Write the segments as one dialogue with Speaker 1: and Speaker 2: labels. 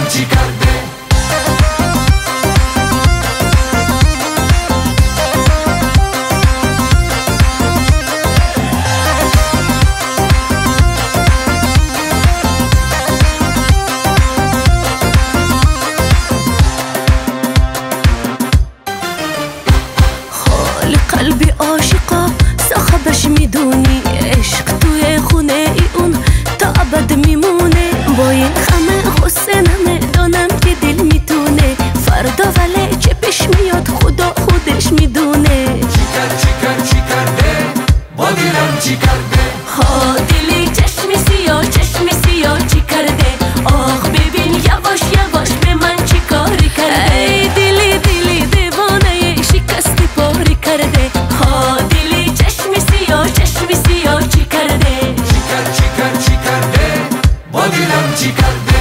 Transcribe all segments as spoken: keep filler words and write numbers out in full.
Speaker 1: چی کرده.
Speaker 2: قلبی عاشقا صاحبش میدونی، عشق توی خونه ای اون تا ابد میمونه. با این همه غصه نمیدونم که دل میتونه فردا ولی چه پیش میاد خدا خودش میدونه.
Speaker 1: چیکار چیکار چی کرده با دلم چی کرده.
Speaker 2: ها دلی چشم سیاه چشم سیاه چی کرده. آخ ببین یواش یواش به من چی کاری کرده. ای دلی دلی دیوانه شکست پاری کرده. ها دلی چشم سیاه چشم سیاه چی کرده.
Speaker 1: چیکار چیکار چی کرده با دلم چی کرده.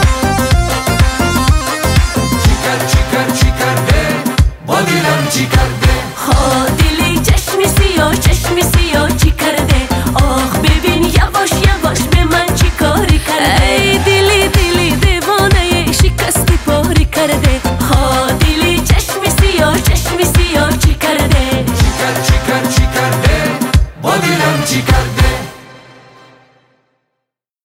Speaker 1: چیکار چیکار چی کرده با دلم چی کرده.